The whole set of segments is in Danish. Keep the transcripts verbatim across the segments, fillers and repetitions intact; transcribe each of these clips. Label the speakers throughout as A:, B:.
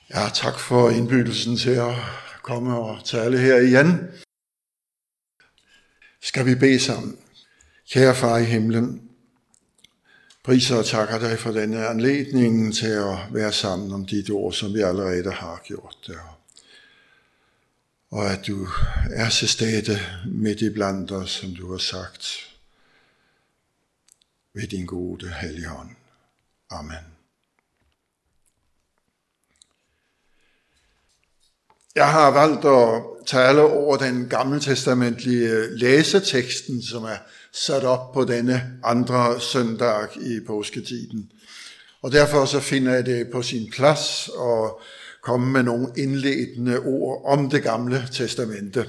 A: Ja, tak for indbydelsen til at komme og tale her igen. Skal vi bede sammen? Kære far i himlen, priser og takker dig for denne anledning til at være sammen om dit ord, som vi allerede har gjort det. Og at du er til stede midt i blandt os, som du har sagt, ved din gode Helligånd. Amen. Jeg har valgt at tale over den gammeltestamentlige læseteksten, som er sat op på denne andre søndag i påsketiden. Og derfor så finder jeg det på sin plads at komme med nogle indledende ord om det gamle testamente.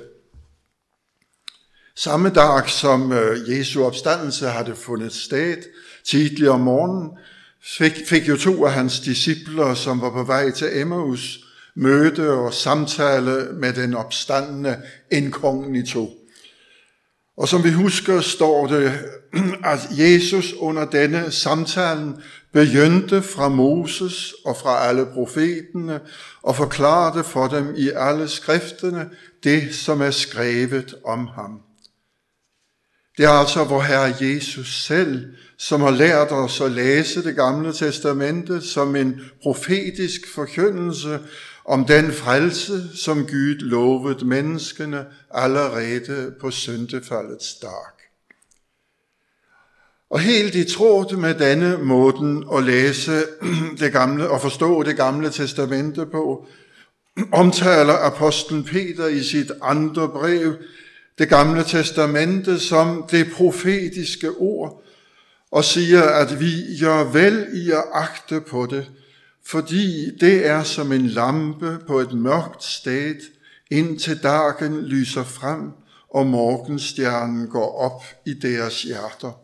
A: Samme dag som Jesu opstandelse havde fundet sted, tidligere om morgenen, fik, fik jo to af hans discipler, som var på vej til Emmaus, møde og samtale med den opstandne inkognito. Og som vi husker, står det, at Jesus under denne samtalen begyndte fra Moses og fra alle profeterne og forklarede for dem i alle skriftene det, som er skrevet om ham. Det er altså vor Herre Jesus selv, som har lært os at læse det gamle testamente som en profetisk forkyndelse om den frelse, som Gud lovede menneskene allerede på syndefaldets dag. Og helt i tråd med denne måden at læse det gamle og forstå det gamle testamente på, omtaler apostlen Peter i sit andre brev det gamle testamente som det profetiske ord, og siger, at vi gør vel i at agte på det, fordi det er som en lampe på et mørkt sted, indtil dagen lyser frem, og morgenstjernen går op i deres hjerter.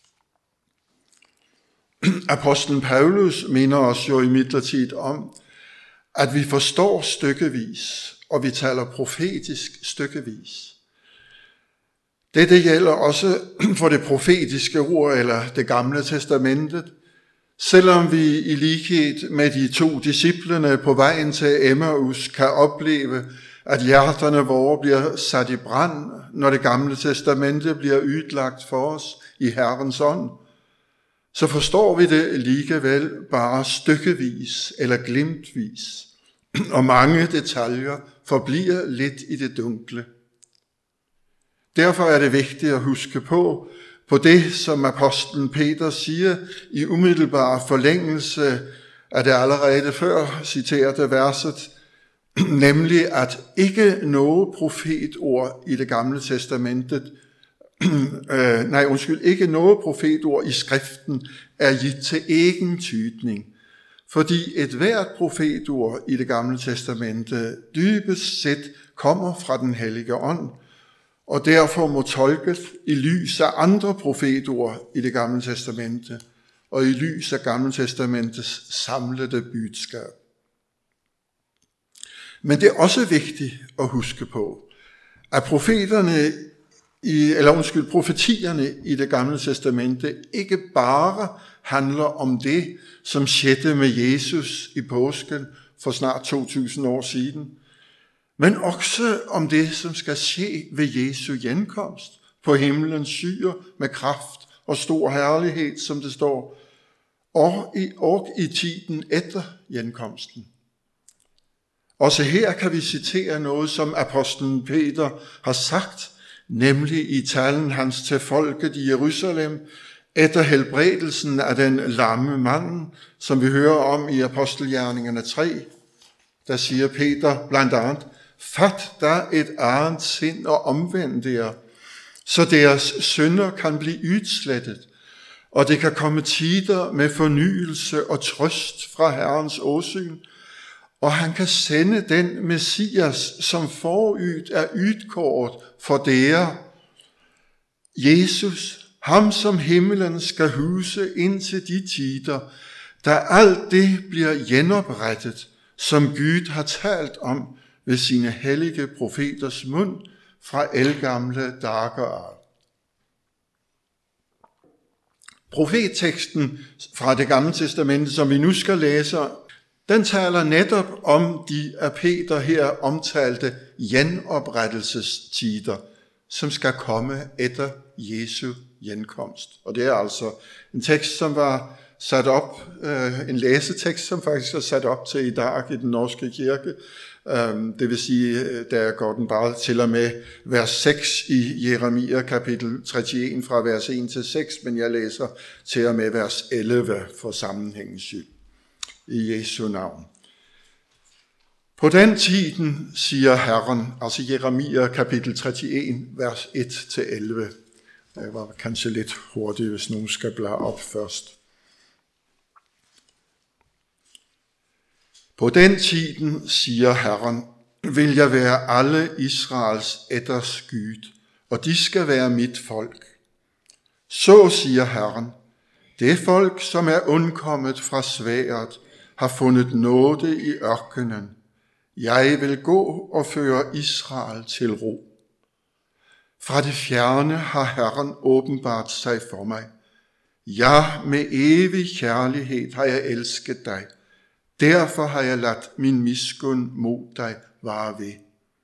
A: Apostlen Paulus minder os jo imidlertid om, at vi forstår stykkevis, og vi taler profetisk stykkevis. Dette gælder også for det profetiske ord, eller det gamle testamentet, selvom vi i lighed med de to disciplene på vejen til Emmaus kan opleve, at hjerterne vore bliver sat i brand, når det gamle testamente bliver udlagt for os i Herrens ånd, så forstår vi det alligevel bare stykkevis eller glimtvis, og mange detaljer forbliver lidt i det dunkle. Derfor er det vigtigt at huske på, på det, som apostlen Peter siger i umiddelbar forlængelse af det allerede før citerede verset, nemlig at ikke noget profetord i det gamle testamentet, øh, nej undskyld, ikke noget profetord i skriften er givet til egen tydning, fordi et hvert profetord i det gamle testamente dybest set kommer fra den hellige ånd, og derfor må tolkes i lys af andre profetord i det gamle testamente, og i lys af gamle testamentets samlede budskab. Men det er også vigtigt at huske på, at profeterne i, eller undskyld, profetierne i det gamle testamente ikke bare handler om det, som skete med Jesus i påsken for snart to tusind år siden, men også om det, som skal ske ved Jesu genkomst på himlens skyer med kraft og stor herlighed, som det står, og i, og i tiden efter genkomsten. Også her kan vi citere noget, som apostlen Peter har sagt, nemlig i talen hans til folket i Jerusalem, efter helbredelsen af den lamme mand, som vi hører om i Apostelgjerningerne tre. Der siger Peter blandt andet, fat der et andet sind og omvend der, så deres synder kan blive udslettet, og det kan komme tider med fornyelse og trøst fra Herrens åsyn, og han kan sende den Messias, som forud er udkåret for dere, Jesus, ham som himmelen skal huse indtil de tider, da alt det bliver genoprettet, som Gud har talt om ved sine hellige profeters mund fra ældgamle dager af. Profetteksten fra det gamle testamente, som vi nu skal læse, den taler netop om de af Peter her omtalte genoprettelsestider, som skal komme efter Jesu genkomst. Og det er altså en tekst, som var sat op, en læsetekst, som faktisk er sat op til i dag i den norske kirke. Det vil sige, der går den bare til og med vers seks i Jeremia kapitel treogtyve fra vers en til seks, men jeg læser til og med vers elleve for sammenhængens skyld. I Jesu navn. På den tiden, siger Herren, altså Jeremia kapitel treogtyve, vers et til elleve. Det var kanskje lidt hurtigt, hvis nogen skal bladre op først. På den tiden, siger Herren, vil jeg være alle Israels ætters Gud, og de skal være mit folk. Så siger Herren, det folk, som er undkommet fra sværdet, har fundet nåde i ørkenen. Jeg vil gå og føre Israel til ro. Fra det fjerne har Herren åbenbart sig for mig. Ja, med evig kærlighed har jeg elsket dig. Derfor har jeg ladt min miskund mod dig vare ved.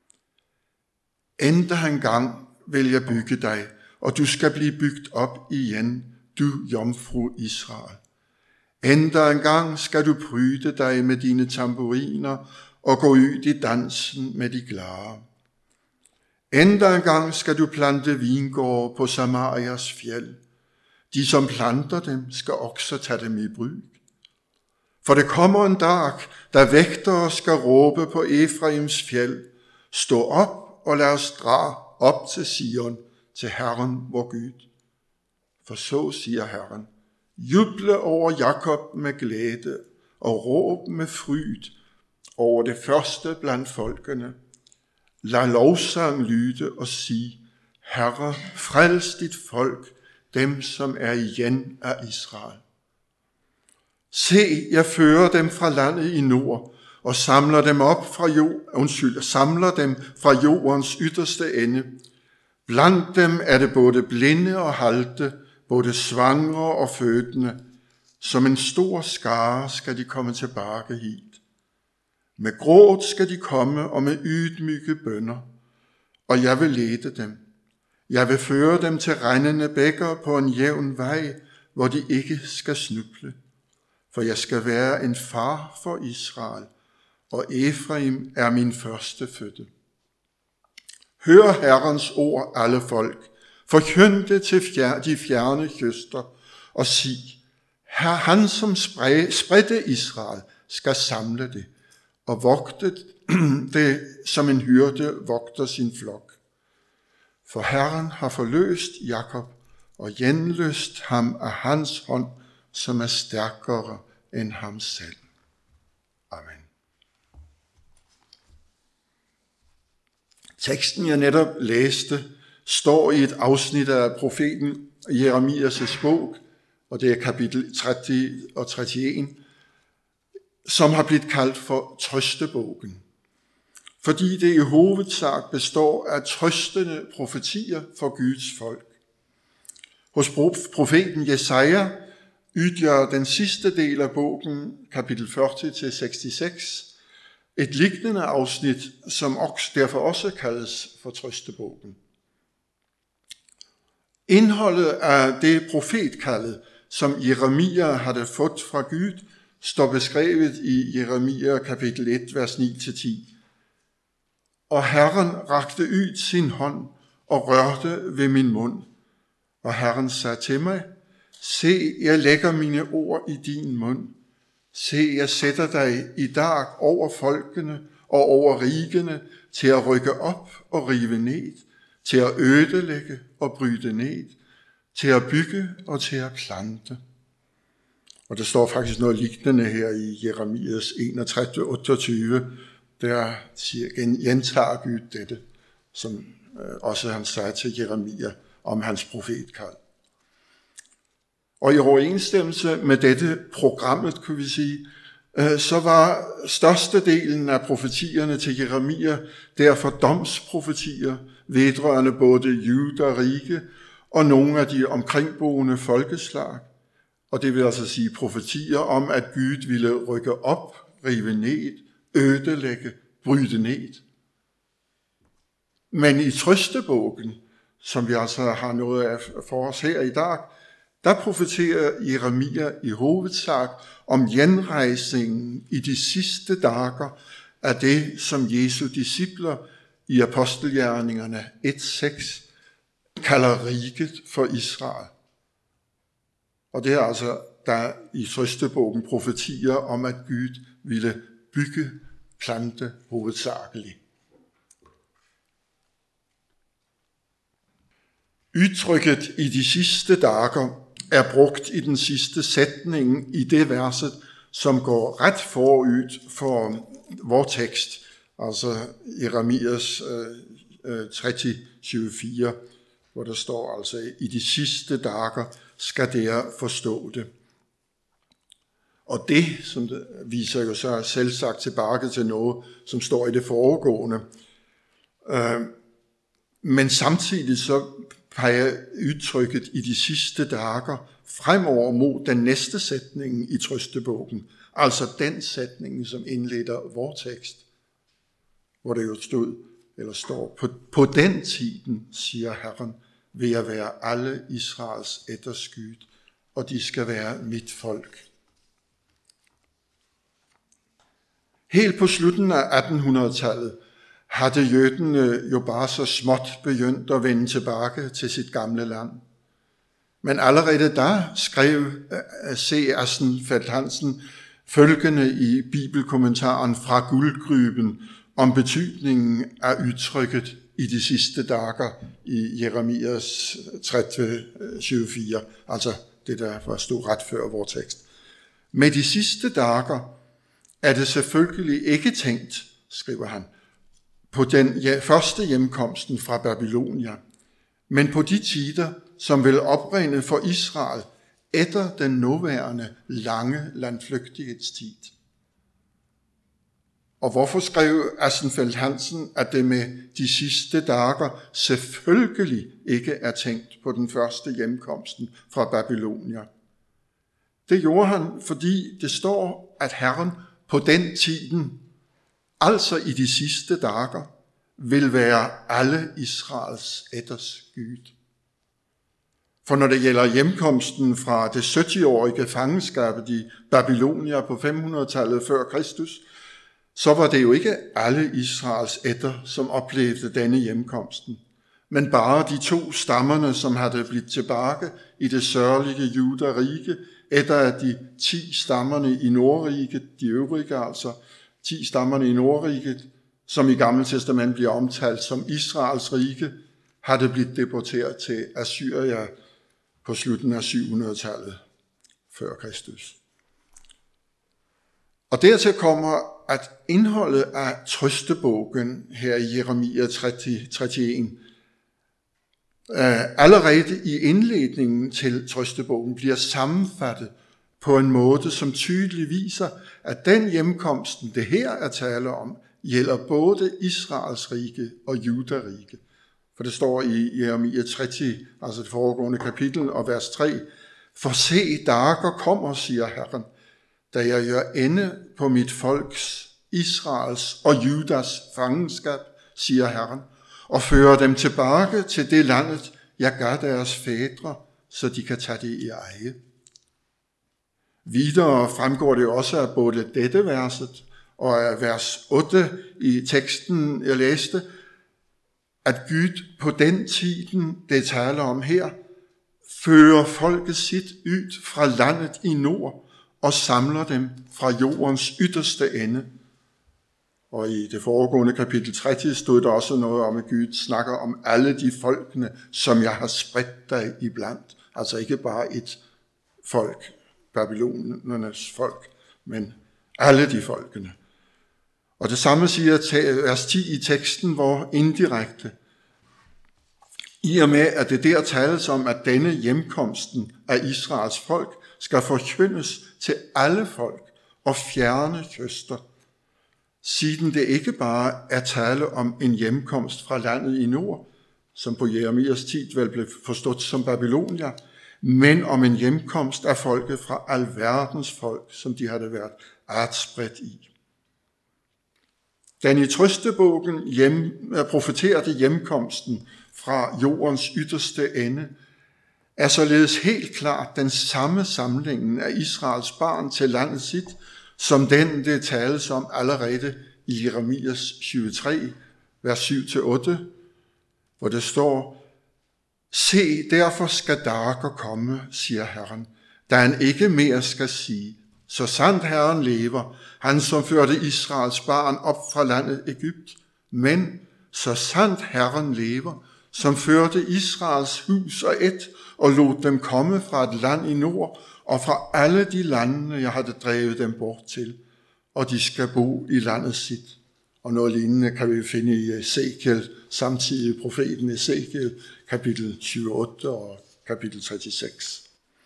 A: Endda en gang vil jeg bygge dig, og du skal blive bygget op igen, du jomfru Israel. Endda en gang skal du pryde dig med dine tamburiner og gå ud i dansen med de glade. Endda en gang skal du plante vingårde på Samarias fjeld. De, som planter dem, skal også tage dem i brug. For det kommer en dag, da vægtere skal råbe på Efraims fjeld. Stå op og lad os dra op til Sion, til Herren vor Gud. For så siger Herren, juble over Jakob med glæde og råb med fryd over det første blandt folkene. Lad lovsang lyde og sige, Herre, frels dit folk, dem som er igen af Israel. Se, jeg fører dem fra landet i nord og samler dem op fra jord, undskyld, samler dem fra jordens ytterste ende. Blandt dem er det både blinde og halte, både svangre og fødende. Som en stor skare skal de komme tilbage hit. Med gråt skal de komme og med ydmyge bønner, og jeg vil lede dem. Jeg vil føre dem til rindende bækker på en jævn vej, hvor de ikke skal snuble. For jeg skal være en far for Israel, og Efraim er min førstefødte. Hør Herrens ord, alle folk. Forkynd det til de fjerne kyster, og sig, Herre, han som spredte Israel, skal samle det, og vogte det, som en hyrde vogter sin flok. For Herren har forløst Jakob, og genløst ham af hans hånd, som er stærkere end ham selv. Amen. Teksten, jeg netop læste, står i et afsnit af profeten Jeremias' bog, og det er kapitel tretti og treogtyve, som har blivet kaldt for trøstebogen. Fordi det i hovedsak består af trøstende profetier for Guds folk. Hos profeten Jesaja udgør den sidste del af bogen, kapitel fyrre til seksogtres, et lignende afsnit, som også, derfor også kaldes for trøstebogen. Indholdet af det profetkaldet, som Jeremia havde fået fra Gud, står beskrevet i Jeremia kapitel et, vers ni til ti. Og Herren rakte ud sin hånd og rørte ved min mund. Og Herren sagde til mig, se, jeg lægger mine ord i din mund. Se, jeg sætter dig i dag over folkene og over rigene til at rykke op og rive ned, til at ødelægge og bryde ned, til at bygge og til at plante. Og der står faktisk noget lignende her i Jeremias enogtredive, otteogtyve, der siger, gentager Gud dette, som også han sagde til Jeremia om hans profetkald. Og i overensstemmelse med dette programmet, kunne vi sige, så var størstedelen af profetierne til Jeremia derfor domsprofetier vedrørende både Juda og rige og nogle af de omkringboende folkeslag. Og det vil altså sige profetier om, at Gud ville rykke op, rive ned, ødelægge, bryde ned. Men i trøstebogen, som vi altså har noget af for os her i dag, der profeterer Jeremia i hovedsak om genrejsningen i de sidste dager af det, som Jesu discipler i apostelgjerningerne et seks kalder riget for Israel. Og det er altså, der i trøstebogen profetier om, at Gud ville bygge, plante hovedsageligt. Udtrykket i de sidste dager er brugt i den sidste sætning i det verset, som går ret forud for vor tekst, altså Jeremias øh, tretti tyve-fire, hvor der står altså, i de sidste dager skal der forstå det. Og det, som det viser jo så selvsagt tilbage til noget, som står i det foregående. Øh, men samtidig så peger udtrykket i de sidste dager fremover mod den næste sætning i trøstebogen, altså den sætning, som indleder vor tekst, hvor det jo stod, eller står, på, på den tiden, siger Herren, vil jeg være alle Israels ætterskud, og de skal være mit folk. Helt på slutten af attenhundredetallet havde jøderne jo bare så småt begyndt at vende tilbage til sit gamle land. Men allerede da skrev C. Assenfeldt Hansen følgende i bibelkommentaren fra Guldgryben om betydningen af udtrykket i de sidste dager i Jeremias tretti tyve-fire, altså det der var stod ret før vores tekst. Med de sidste dager er det selvfølgelig ikke tænkt, skriver han, på den første hjemkomsten fra Babylonia, men på de tider, som vil oprinde for Israel efter den nuværende lange landflygtighedstid. Og hvorfor skrev Assenfeldt Hansen, at det med de sidste dager selvfølgelig ikke er tænkt på den første hjemkomsten fra Babylonia? Det gjorde han, fordi det står, at Herren på den tiden, altså i de sidste dager, vil være alle Israels ætters Gud. For når det gælder hjemkomsten fra det sytti-årige fangenskabet i Babylonia på fem hundrede-tallet før Kristus, så var det jo ikke alle Israels ætter, som oplevede denne hjemkomsten, men bare de to stammerne, som havde blivet tilbage i det sørlige Judarige, efter at de ti stammerne i Nordriget, de øvrige altså, ti stammerne i Nordriget, som i Gamle Testament bliver omtalt som Israels rige, havde blivet deporteret til Assyria på slutten af syv hundrede-tallet før Kristus. Og dertil kommer, at indholdet af trøstebogen her i Jeremia tretti tretti-en allerede i indledningen til trøstebogen bliver sammenfattet på en måde, som tydeligt viser, at den hjemkomsten, det her er tale om, gælder både Israels rige og Judarige. For det står i Jeremia tretti, altså det foregående kapitel og vers tre, for se, dager kommer, siger Herren, da jeg gør ende på mit folks, Israels og Judas fangenskab, siger Herren, og fører dem tilbage til det landet, jeg gav deres fædre, så de kan tage det i eje. Videre fremgår det også af både dette verset og af vers otte i teksten, jeg læste, at Gud på den tiden, det taler om her, fører folket sit ud fra landet i nord og samler dem fra jordens ytterste ende. Og i det foregående kapitel tretti stod der også noget om, at Gud snakker om alle de folkene, som jeg har spredt dig iblandt. Altså ikke bare et folk, Babylonernes folk, men alle de folkene. Og det samme siger vers ti i teksten, hvor indirekte, i og med at det der tales om, at denne hjemkomsten af Israels folk skal forkyndes til alle folk og fjerne kyster, siden det ikke bare er tale om en hjemkomst fra landet i nord, som på Jeremias tid vel blev forstået som Babylonia, men om en hjemkomst af folket fra alverdens folk, som de havde været artspredt i. Den i trøstebogen hjem, profeterede hjemkomsten fra jordens ytterste ende er således helt klart den samme samlingen af Israels barn til landet sit, som den, det tales om allerede i Jeremias tyve-tre, vers syv til otte, hvor det står: Se, derfor skal dager komme, siger Herren, da han ikke mere skal sige, så sandt Herren lever, han som førte Israels barn op fra landet Egypt, men så sandt Herren lever, som førte Israels hus og et, og lod dem komme fra et land i nord, og fra alle de lande, jeg havde drevet dem bort til, og de skal bo i landet sit. Og noget lignende kan vi finde i Ezekiel, samtidig profeten Ezekiel, kapitel tyve-otte og kapitel treogtres.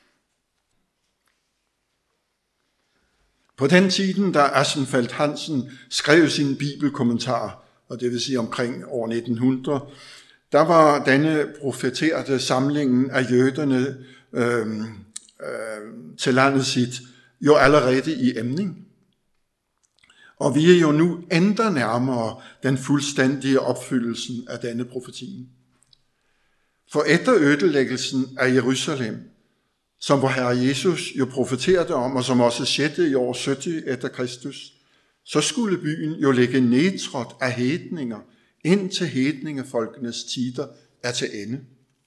A: På den tiden, da Assenfeldt Hansen skrev sin bibelkommentar, og det vil sige omkring år nitten hundrede, der var denne profeterede samlingen af jøderne øh, øh, til landet sit jo allerede i emning. Og vi er jo nu endda nærmere den fuldstændige opfyldelsen af denne profeti. For efter ødelæggelsen af Jerusalem, som vor Herre Jesus jo profeterede om, og som også skete i år sytten efter Kristus, så skulle byen jo ligge nedtrådt af hedninger, indtil hedningefolkenes tider er til ende.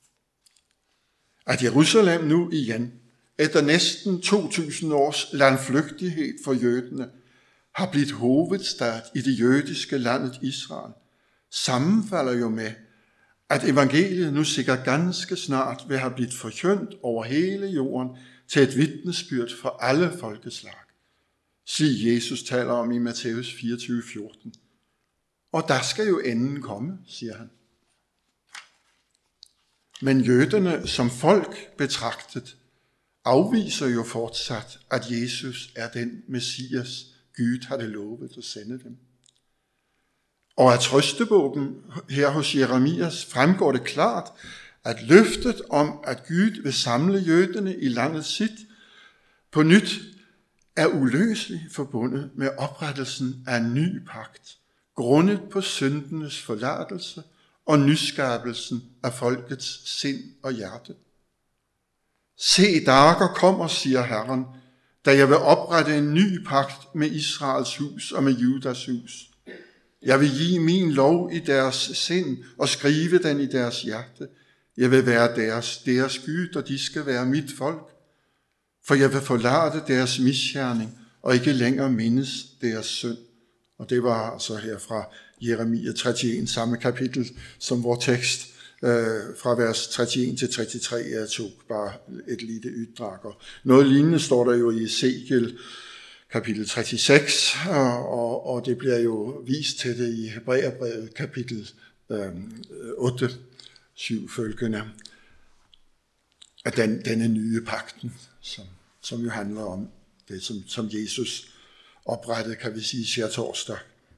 A: At Jerusalem nu igen, efter næsten to tusind års landflygtighed for jøderne, har blivet hovedstad i det jødiske landet Israel, sammenfalder jo med, at evangeliet nu sikkert ganske snart vil have blivet forkyndt over hele jorden til et vidnesbyrd for alle folkeslag. Sig Jesus taler om i Matthæus fireogtyve fjorten. Og der skal jo enden komme, siger han. Men jøderne som folk betragtet afviser jo fortsat, at Jesus er den Messias, Gud havde lovet at sende dem. Og af trøstebogen her hos Jeremias fremgår det klart, at løftet om, at Gud vil samle jøderne i landet sit, på nyt er uløseligt forbundet med oprettelsen af en ny pagt, grundet på syndenes forladelse og nyskabelsen af folkets sind og hjerte. Se, dager kommer, siger Herren, da jeg vil oprette en ny pagt med Israels hus og med Judas hus. Jeg vil give min lov i deres sind og skrive den i deres hjerte. Jeg vil være deres, deres Gud, og de skal være mit folk. For jeg vil forlade deres misgerning og ikke længere mindes deres synd. Og det var altså her fra Jeremia treogtredive, samme kapitel som vores tekst, øh, fra vers treogtredive til treogtres. Jeg tog bare et lille uddrag. Og noget lignende står der jo i Ezekiel kapitel treogtres, og, og det bliver jo vist til det i Hebræerbrevet kapitel øh, otte, syv følgende, af den, denne nye pagten, som, som jo handler om det, som, som Jesus oprettede, kan vi sige, skærtorsdag.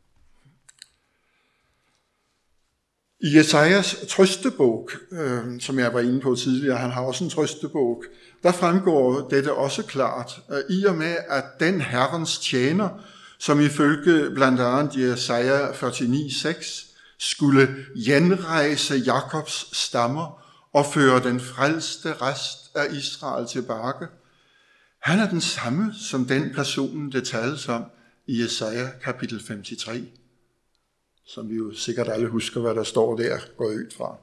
A: I Jesajas trøstebog, øh, som jeg var inde på tidligere, han har også en trøstebog, der fremgår dette også klart, øh, i og med, at den Herrens tjener, som ifølge blandt andet Jesaja fyrre-ni seks, skulle genrejse Jakobs stammer og føre den frelste rest af Israel tilbage, han er den samme som den person, det tales om i Jesaja kapitel femogtres, som vi jo sikkert alle husker, hvad der står der, går ud fra.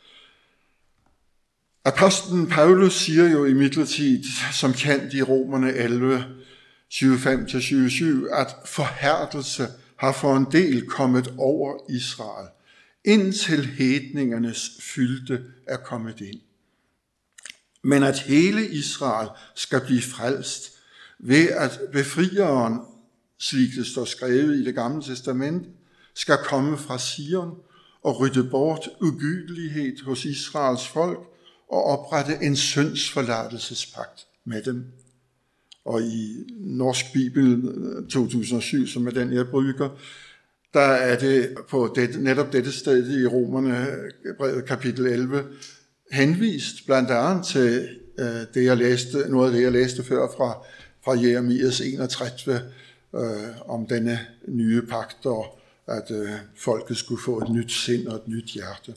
A: Apostlen Paulus siger jo i midlertid, som kendt i Romerne elleve, syvogfem til syvogtyve, at forhærdelse har for en del kommet over Israel, indtil hedningernes fylde er kommet ind. Men at hele Israel skal blive frelst ved at befrieren, slik det står skrevet i det gamle testament, skal komme fra Sion og rydde bort ugudelighed hos Israels folk og oprette en syndsforladelsespagt med dem. Og i Norsk Bibel to tusind og syv, som er den jeg bruger, der er det på det, netop dette sted i Romerne brevet kapitel elleve henvist blandt andet til øh, det jeg læste, noget af det jeg læste før fra, fra Jeremias enogtredive øh, om denne nye pagt, og at øh, folket skulle få et nyt sind og et nyt hjerte.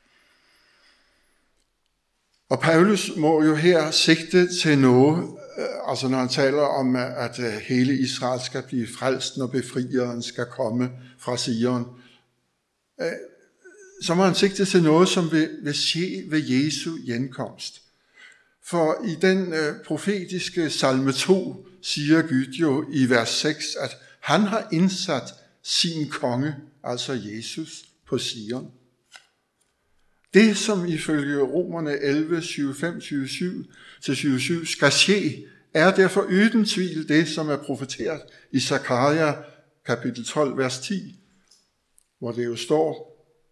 A: Og Paulus må jo her sigte til noget, altså når han taler om, at hele Israel skal blive frelst, når befrieren skal komme fra Sion, så må han sigte til noget, som vil, vil ske ved Jesu genkomst. For i den profetiske salme to siger Gud jo i vers seks, at han har indsat sin konge, altså Jesus, på Sion. Det, som ifølge Romerne elleve, syvogfem, syvogsyv til syvogsyv skal ske, er derfor uden tvivl det, som er profeteret i Zakaria kapitel tolv, vers ti, hvor det jo står: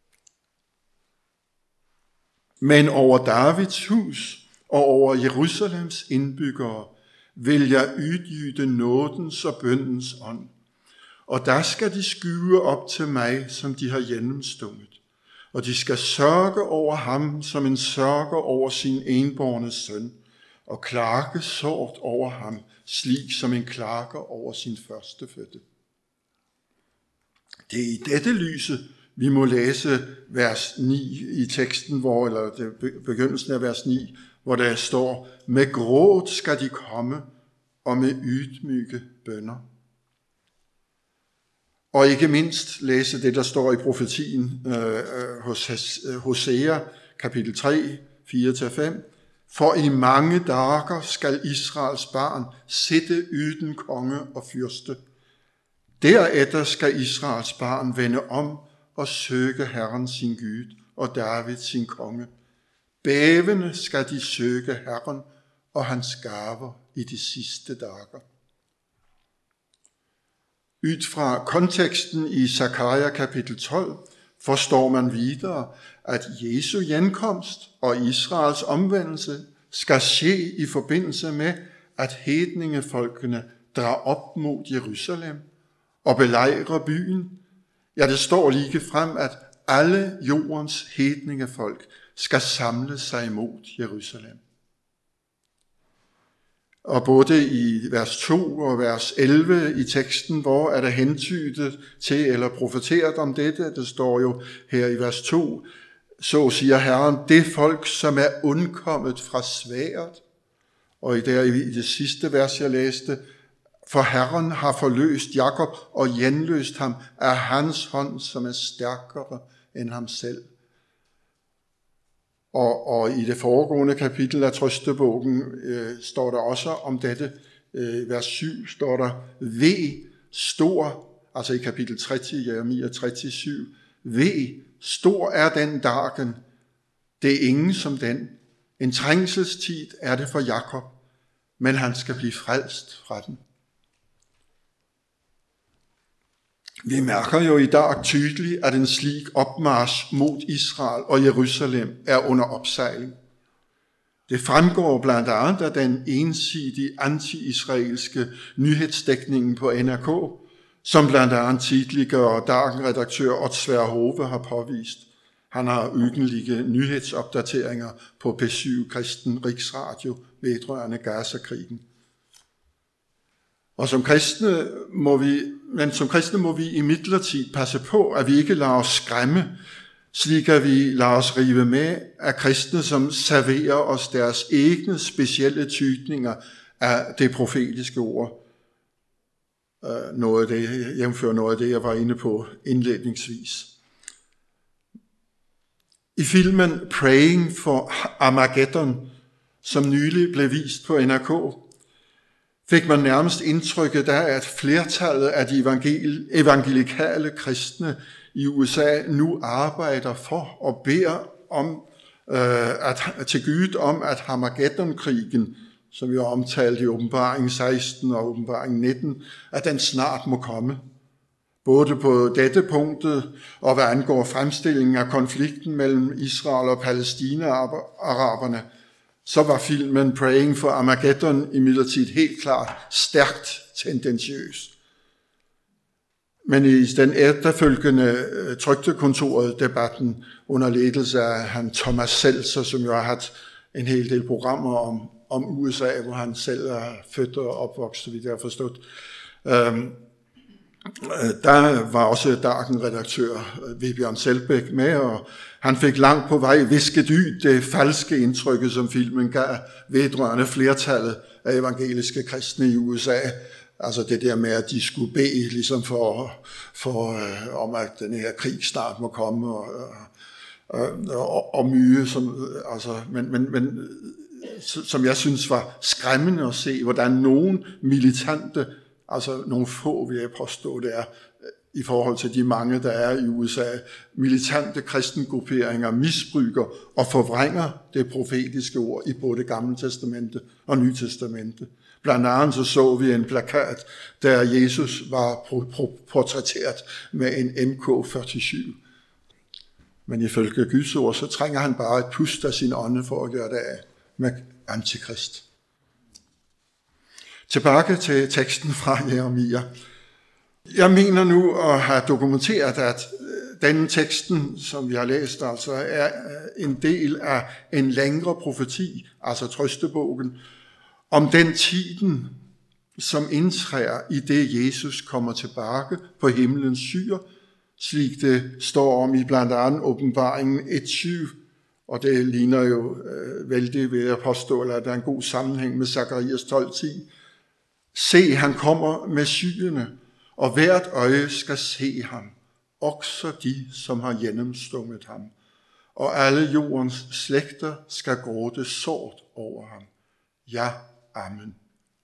A: Men over Davids hus og over Jerusalems indbyggere vil jeg udgyde nådens og bøndens ånd, og der skal de skue op til mig, som de har gennemstunget. Og de skal sørge over ham, som en sørger over sin enbårne søn, og klage sårt over ham, slik som en klager over sin førstefødte. Det er i dette lyse, vi må læse vers ni i teksten, hvor, eller det, begyndelsen af vers ni, hvor der står: Med gråd skal de komme, og med ydmyge bønner. Og ikke mindst læse det, der står i profetien øh, hos Hosea, kapitel tre, fire til fem. For i mange dager skal Israels barn sidde uden konge og fyrste. Derefter skal Israels barn vende om og søge Herren sin Gud og David sin konge. Bævende skal de søge Herren og hans gaver i de sidste dage. Ud fra konteksten i Zakaria kapitel tolv forstår man videre, at Jesu genkomst og Israels omvendelse skal ske i forbindelse med, at hedningefolkene drager op mod Jerusalem og belejrer byen. Ja, det står lige frem, at alle jordens hedningefolk skal samle sig imod Jerusalem. Og både i vers to og vers elleve i teksten, hvor er der hentydet til eller profeteret om dette, det står jo her i vers to, så siger Herren, det folk, som er undkommet fra sværdet. Og i, der, i det sidste vers, jeg læste, for Herren har forløst Jakob og genløst ham af hans hånd, som er stærkere end ham selv. Og, og i det foregående kapitel af trøstebogen øh, står der også om dette. Øh, vers syv står der, ved stor, altså i kapitel tretti, Jeremia tretti, syv, ved stor er den dagen, det er ingen som den. En trængselstid er det for Jakob, men han skal blive frelst fra den. Vi mærker jo i dag tydeligt, at en slik opmarch mod Israel og Jerusalem er under opsejling. Det fremgår blandt andet af den ensidige anti-israelske nyhedsdækningen på N R K, som blandt andet tidligere Dagen-redaktør Otsvær Hove har påvist. Han har ugentlige nyhedsopdateringer på P syv Kristen Riksradio vedrørende Gaza-krigen. Og som kristne må vi, men som kristne må vi i midlertid passe på, at vi ikke lader os skræmme, slik at vi lader os rive med af kristne, som serverer os deres egne specielle tydninger af det profetiske ord. Noget af det, jævnfører noget af det, jeg var inde på indledningsvis. I filmen Praying for Armageddon, som nylig blev vist på N R K, fik man nærmest indtrykket af, at flertallet af de evangelikale kristne i U S A nu arbejder for og beder om, øh, at, til Gud om, at Armageddon-krigen, som vi har omtalt i åbenbaring seksten og åbenbaring nitten, at den snart må komme. Både på dette punktet og hvad angår fremstillingen af konflikten mellem Israel og Palæstina-araberne, så var filmen Praying for Armageddon imidlertid helt klart stærkt tendentiøs. Men i den efterfølgende trykte kontoret debatten under ledelse af han Thomas Seltzer, som jo har haft en hel del programmer om, om U S A, hvor han selv er født og opvokset, så vidt jeg har forstået. Øhm, der var også Dagen-redaktør Vebjørn Selbæk med, og han fik langt på vej visket ud det falske indtryk, som filmen gav vedrørende flertallet af evangeliske kristne i U S A. Altså det der med, at de skulle bede ligesom for, for øh, om at den her krig snart må komme, og, og, og, og myge, som, altså, men, men, men, som jeg synes var skræmmende at se, hvordan nogle militante, altså nogle få, vil jeg påstå, det er, i forhold til de mange, der er i U S A, militante kristengrupperinger misbruger og forvrænger det profetiske ord i både Det Gamle Testamente og Nye Testamente. Blandt andet så så vi en plakat, der Jesus var portrætteret med en M K fyrre-syv. Men ifølge Guds ord, så trænger han bare et pust af sin ånde for at gøre det af med antikrist. Tilbage til teksten fra Jeremia. Jeg mener nu at have dokumenteret, at den teksten, som vi har læst, altså er en del af en længere profeti, altså trøstebogen, om den tiden, som indtræder i det Jesus kommer tilbage på himlens skyer, slik det står om i blandt andet Åbenbaringen et syv, og det ligner jo øh, vældig ved at påstå, at der er en god sammenhæng med Zakarias tolv ti. Se, han kommer med skyerne, og hvert øje skal se ham, også de, som har gennemstummet ham. Og alle jordens slægter skal gråde sårt over ham. Ja, amen.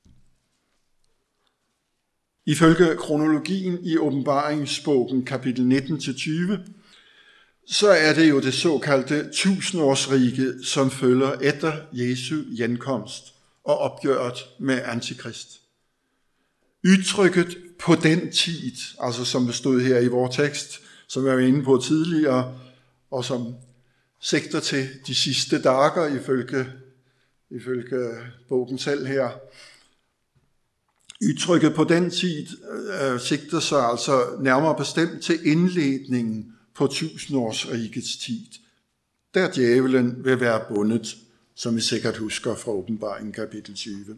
A: Ifølge kronologien i Åbenbaringsbogen, kapitel nitten til tyve, så er det jo det såkaldte tusindårsrige, som følger efter Jesu genkomst og opgøret med antikrist. Udtrykket på den tid, altså som det stod her i vores tekst, som jeg var inde på tidligere, og som sigter til de sidste dage ifølge, ifølge bogen selv her. Udtrykket på den tid øh, sigter sig altså nærmere bestemt til indledningen på tusindårsrigets tid, der djævelen vil være bundet, som vi sikkert husker fra Åbenbaringen kapitel tyve.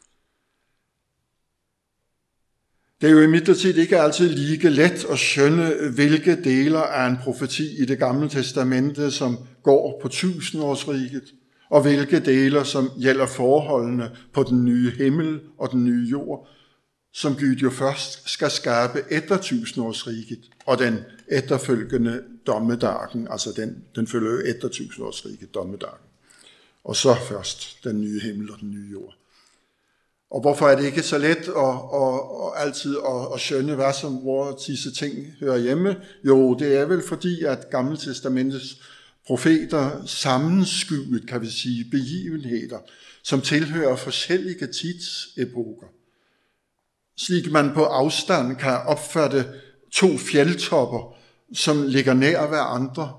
A: Det er jo imidlertid ikke altid lige let at skønne, hvilke deler af en profeti i Det Gamle Testamente, som går på tusindårsriget, og hvilke deler, som gælder forholdene på den nye himmel og den nye jord, som Gud jo først skal skabe efter tusindårsriget, og den efterfølgende dommedagen, altså den, den følger jo efter tusindårsriget, dommedagen, og så først den nye himmel og den nye jord. Og hvorfor er det ikke så let at, at, at altid at, at skønne, hvad som, hvor disse ting hører hjemme? Jo, det er vel fordi, at Gamle Testamentets profeter sammenskuet, kan vi sige, begivenheder, som tilhører forskellige tidsepoker. Slik man på afstand kan opfatte to fjeldtopper, som ligger nær hverandre,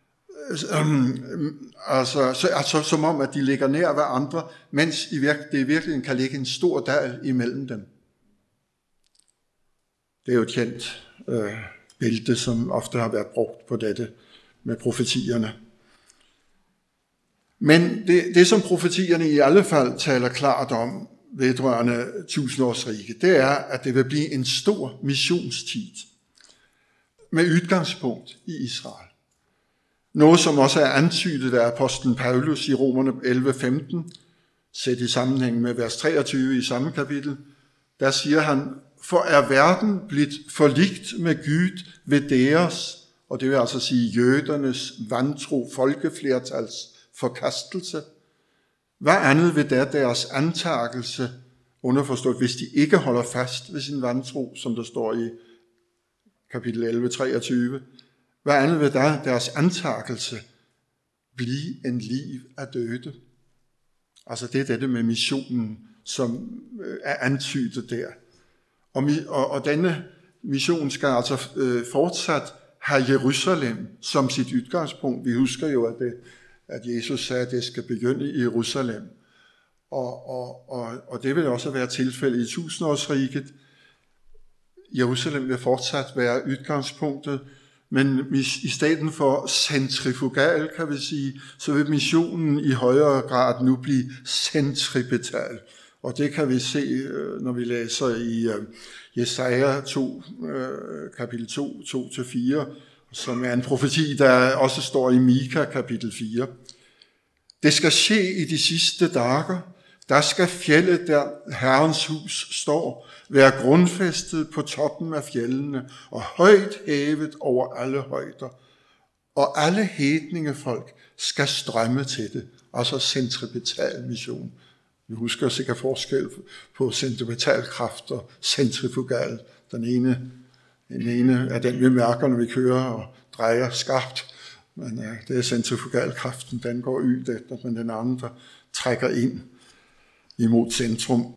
A: altså, så, altså som om, at de ligger nær hverandre, mens i virke, det i virkeligheden kan ligge en stor dal imellem dem. Det er jo et kendt øh, billede, som ofte har været brugt på dette med profetierne. Men det, det som profetierne i alle fald taler klart om vedrørende tusindårsriget, det er, at det vil blive en stor missionstid med udgangspunkt i Israel. Noget, som også er antydet af apostlen Paulus i Romerne elleve femten, set i sammenhæng med vers treogtyve i samme kapitel, der siger han, for er verden blivet forligt med Gud ved deres, og det vil altså sige jødernes vantro folkeflertals forkastelse. Hvad andet ved der deres antagelse, underforstået, hvis de ikke holder fast ved sin vantro, som der står i kapitel elleve treogtyve, hvad andet vil der deres antagelse blive en liv af døde? Altså det er dette med missionen, som er antydet der. Og, og, og denne mission skal altså øh, fortsat have Jerusalem som sit udgangspunkt. Vi husker jo, at, det, at Jesus sagde, at det skal begynde i Jerusalem. Og, og, og, og det vil også være tilfældet i tusindårsriget. Jerusalem vil fortsat være udgangspunktet, men i stedet for centrifugal, kan vi sige, så vil missionen i højere grad nu blive centripetal. Og det kan vi se, når vi læser i Jesaja to, kapitel to, to til fire, som er en profeti, der også står i Mika kapitel fire. Det skal ske i de sidste dage. Der skal fjeldet, der Herrens hus står, være grundfæstet på toppen af fjellene og højt hævet over alle højder. Og alle hedningefolk skal strømme til det, altså centripetal mission. Vi husker sikkert forskel på centripetal kraft og centrifugal. Den ene, den ene er den, vi mærker, når vi kører og drejer skarpt. Men ja, det er centrifugalkraften, den går ud efter, men den anden, der trækker ind imod centrum.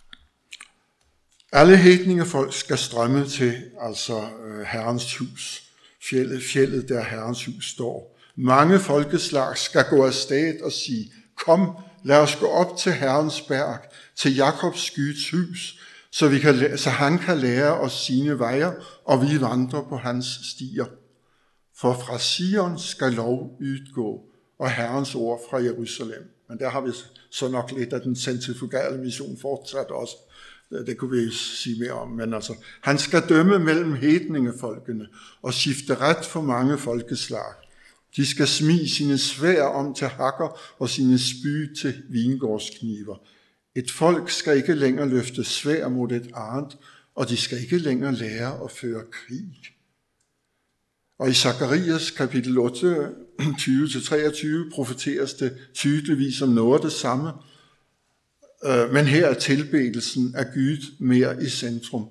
A: Alle hedningefolk skal strømme til, altså øh, Herrens hus, fjellet, fjellet der Herrens hus står. Mange folkeslag skal gå afsted og sige, kom, lad os gå op til Herrens berg, til Jakobs Guds hus, så, vi kan, så han kan lære os sine veje, og vi vandrer på hans stier. For fra Sion skal lov udgå, og Herrens ord fra Jerusalem. Men der har vi så nok lidt af den centrifugale mission fortsat også. Det kunne vi sige mere om. Men altså, han skal dømme mellem hedningefolkene og skifte ret for mange folkeslag. De skal smide sine sværd om til hakker og sine spyd til vingårdskniver. Et folk skal ikke længere løfte sværd mod et andet, og de skal ikke længere lære at føre krig. Og i Zakarias kapitel otte, tyve til treogtyve, profeteres det tydeligvis om noget af det samme, men her er tilbedelsen af Gud mere i centrum.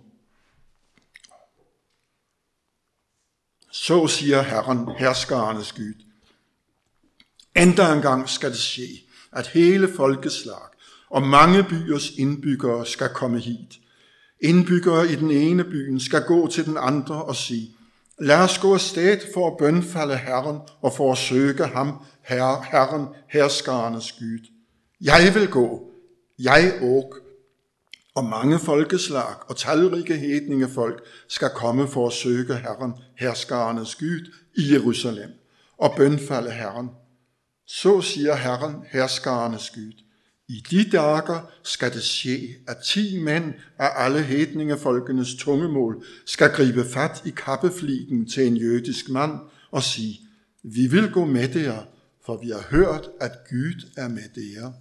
A: Så siger Herren, herskerernes Gud. Endda engang skal det ske, at hele folkeslag og mange byers indbyggere skal komme hit. Indbyggere i den ene byen skal gå til den andre og sige, lad os gå afsted for at bønfalde Herren og for at søge ham, Herre, Herren, herskerernes Gud. Jeg vil gå, jeg og, og mange folkeslag og talrige hedningefolk skal komme for at søge Herren, herskerernes Gud, i Jerusalem og bønfalde Herren. Så siger Herren, herskerernes Gud. I de dager skal det ske, at ti mænd af alle hedningefolkenes tungemål skal gribe fat i kappefligen til en jødisk mand og sige, vi vil gå med jer, for vi har hørt, at Gud er med jer.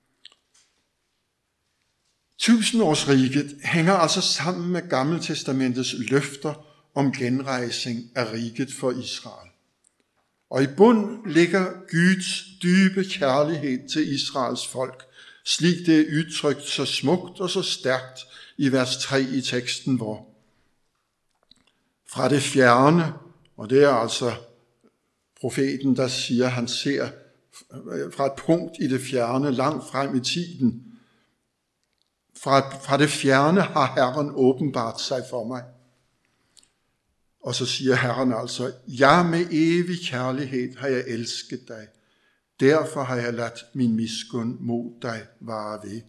A: Tusindårsriget hænger altså sammen med Gammeltestamentets løfter om genrejsning af riget for Israel. Og i bund ligger Guds dybe kærlighed til Israels folk, slik det er udtrykt så smukt og så stærkt i vers tre i teksten, hvor fra det fjerne, og det er altså profeten, der siger, han ser fra et punkt i det fjerne, langt frem i tiden, fra, fra det fjerne har Herren åbenbart sig for mig. Og så siger Herren altså, ja, med evig kærlighed har jeg elsket dig. Derfor har jeg ladt min miskund mod dig vare ved.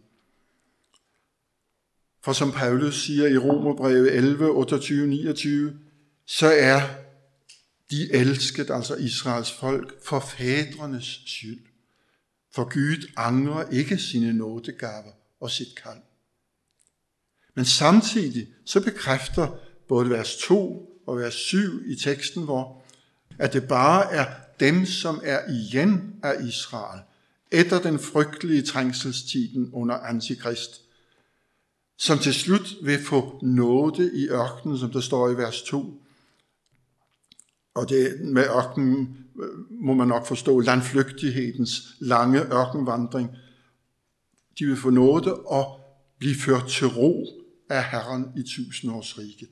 A: For som Paulus siger i Romerbrevet elleve, otteogtyve, niogtyve, så er de elsket, altså Israels folk, for fædrenes skyld. For Gud angrer ikke sine nådegaver og sit kald. Men samtidig så bekræfter både vers to og vers syv i teksten, hvor at det bare er dem, som er igen af Israel, efter den frygtelige trængselstiden under Antikrist, som til slut vil få nåde i ørkenen, som der står i vers to. Og det med ørkenen må man nok forstå landflygtighedens lange ørkenvandring. De vil få nåde og blive ført til ro af Herren i tusindårsriget.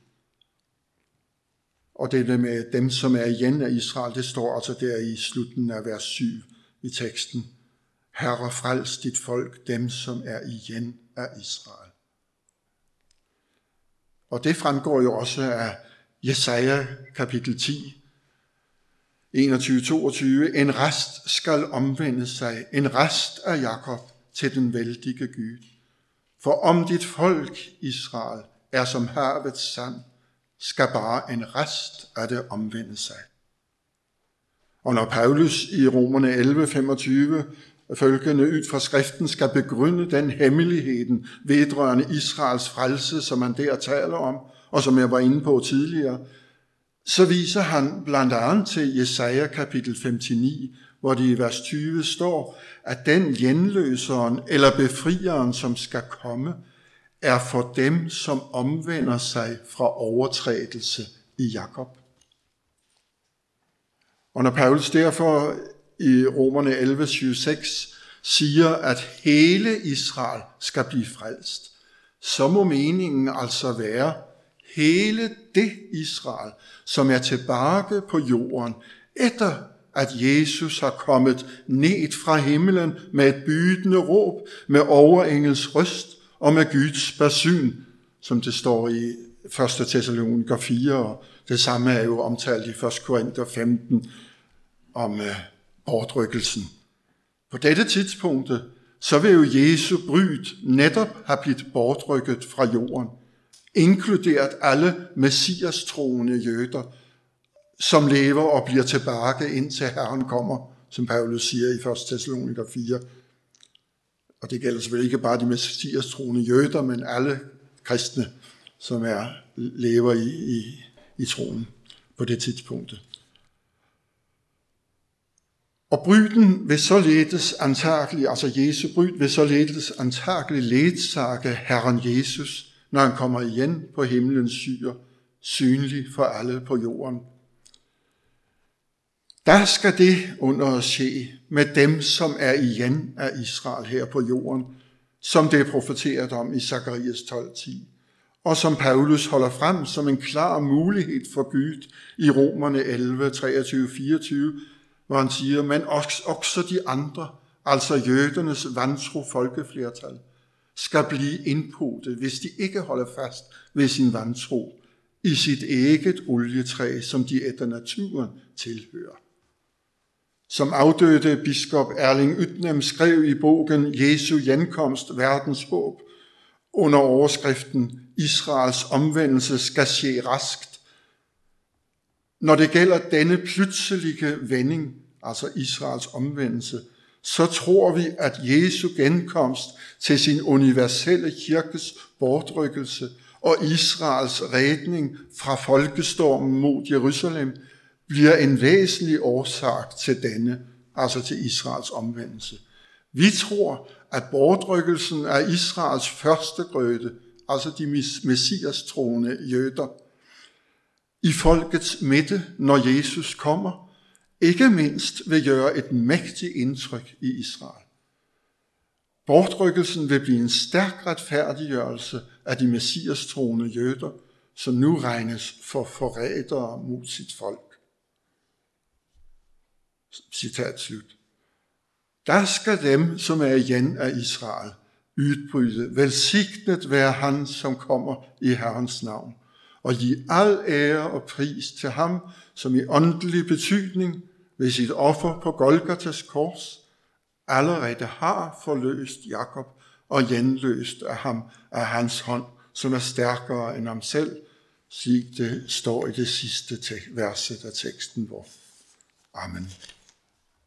A: Og det med dem, som er igen af Israel, det står altså der i slutningen af vers syv i teksten. Herre, frels dit folk, dem som er igen af Israel. Og det fremgår jo også af Jesaja kapitel ti, enogtyve til toogtyve. En rest skal omvende sig, en rest af Jakob til den vældige Gud. For om dit folk, Israel, er som havets sand, skal bare en rest af det omvende sig. Og når Paulus i Romerne elleve, femogtyve følgende ud fra skriften skal begrunde den hemmeligheden vedrørende Israels frelse, som han der taler om, og som jeg var inde på tidligere, så viser han blandt andet til Jesaja kapitel femoghalvfems, hvor det i vers tyve står, at den genløseren eller befrieren, som skal komme, er for dem, som omvender sig fra overtrædelse i Jakob. Og når Paulus derfor i Romerne elleve syvogtyve siger, at hele Israel skal blive frelst, så må meningen altså være hele det Israel, som er tilbage på jorden, efter at Jesus har kommet ned fra himlen med et bydende råb, med overengels røst og med Guds basun, som det står i første Thessaloniker fire, og det samme er jo omtalt i første Korinther femten om øh, bortrykkelsen. På dette tidspunkt, så vil jo Jesu bryd netop have blivet bortrykket fra jorden, inkluderet alle messias-troende jøder, som lever og bliver tilbage, indtil Herren kommer, som Paulus siger i første Thessaloniker fire. Og det gælder selvfølgelig ikke bare de messias-troende jøder, men alle kristne, som er, lever i, i, i troen på det tidspunkt. Og bryden vil således antagelig, altså Jesu bryd vil således antagelig ledsage Herren Jesus, når han kommer igen på himlens skyer, synlig for alle på jorden. Der skal det under ske med dem, som er igen af Israel her på jorden, som det er profeteret om i Zakarias tolv ti, og som Paulus holder frem som en klar mulighed for Gud i Romerne elleve treogtyve fireogtyve, hvor han siger, men også de andre, altså jødernes vantro folkeflertal, skal blive indpodet, hvis de ikke holder fast ved sin vantro, i sit eget olietræ, som de efter naturen tilhører. Som afdøde biskop Erling Ytnem skrev i bogen Jesu genkomst, verdens håb, under overskriften Israels omvendelse skal ske raskt. Når det gælder denne pludselige vending, altså Israels omvendelse, så tror vi, at Jesu genkomst til sin universelle kirkes bortrykkelse og Israels redning fra folkestormen mod Jerusalem bliver en væsentlig årsag til denne, altså til Israels omvendelse. Vi tror, at bortrykkelsen af Israels første grøde, altså de messias-troende jøder, i folkets midte, når Jesus kommer, ikke mindst vil gøre et mægtigt indtryk i Israel. Bortrykkelsen vil blive en stærk retfærdiggørelse af de messias-troende jøder, som nu regnes for forrædere mod sit folk. Citat slut. Der skal dem, som er igen af Israel, udbryde, velsignet være han, som kommer i Herrens navn, og give al ære og pris til ham, som i åndelig betydning ved sit offer på Golgatas kors allerede har forløst Jakob og genløst af ham af hans hånd, som er stærkere end ham selv, sig det står i det sidste verset af teksten vor. Amen.